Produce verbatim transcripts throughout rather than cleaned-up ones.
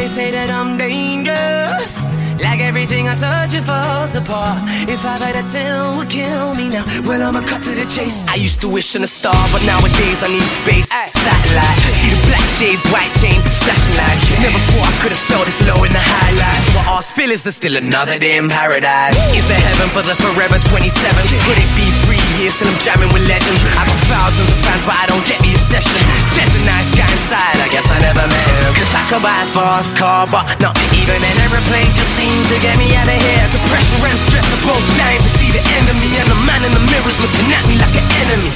say that I'm dangerous, like everything I touch it falls apart. If I had a tell would kill me now, well I'ma cut to the chase. I used to wish on a star, but nowadays I need space. Satellite, see the black shades, white chain, flashing lights. Never thought I could've felt this low in the highlights. So I ask, Phil, is there still another day in paradise? Is there heaven for the forever twenty-seven? Could it be three years till I'm jamming with legends? I got thousands of fans, but I don't get the obsession. There's a nice guy inside, I guess I never met him. Cause I could buy a fast car, but not even an aeroplane could seem to get me out of here. The pressure and stress are both dying to see the end of me, and the man in the mirror's looking at me like an enemy.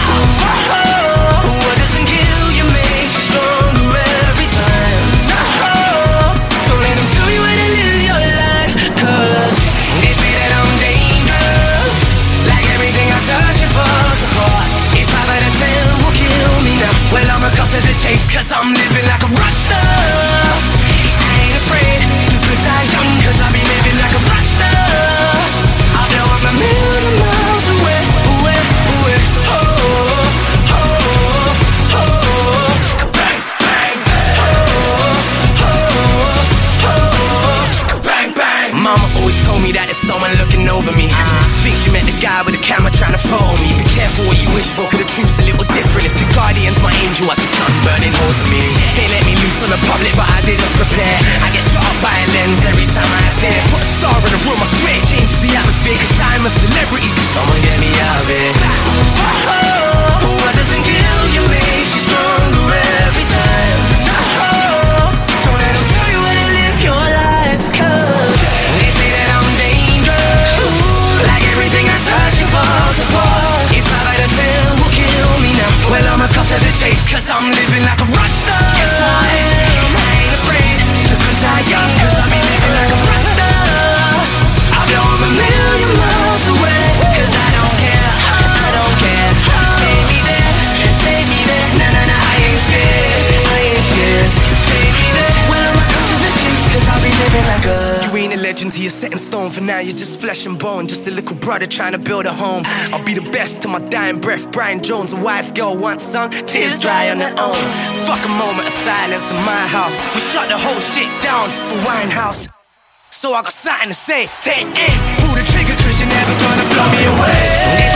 What doesn't kill you makes you stronger every time. Don't let them tell you how to live your life, cause they say that I'm dangerous, like everything I touch it falls apart. If I had a tell will kill me now, well I'ma cut to the chase, cause I'm living like a rock star. I ain't afraid to put die young, cause I be living like a rock star. I'll blow up a million miles away, away, away. Oh, oh, oh, oh. Bang, bang, oh, oh, oh, bang, bang. Mama always told me that there's someone looking over me. Think she met the guy with the camera trying to photo me. Be careful what you wish for, cause the truth's a little different. If the guardian's my angel, I see sun burning holes in me. They let me loose on the public, but I didn't prepare. I get shot up by a lens every time I appear. Put a star in the room, I swear it changes the atmosphere. Cause I'm a celebrity, cause someone get me out of it. What doesn't kill you makes you stronger every time. Don't let them tell you how to live your life, cause they say that I'm dangerous, like everything I touch it falls apart. If I had a tell will kill me now, well I'ma cut to the chase, cause I'm living like a rock star. Yes I am, I ain't afraid to die young, cause I be living like a rock star. I'll blow up a million miles away, cause I don't care, I don't care. Take me there, take me there, nah nah nah, I ain't scared, I ain't scared. Take me there, well I'ma cut to the chase, cause I'll be living like a. You ain't a legend till you're set in stone, for now you're just flesh and bone, just a little brother trying to build a home. I'll be the best to my dying breath. Brian Jones, a wise girl once sung, tears dry on their own. Fuck a moment of silence in my house, we shut the whole shit down for Winehouse. So I got something to say, take aim, pull the trigger, cause you're never gonna blow me away.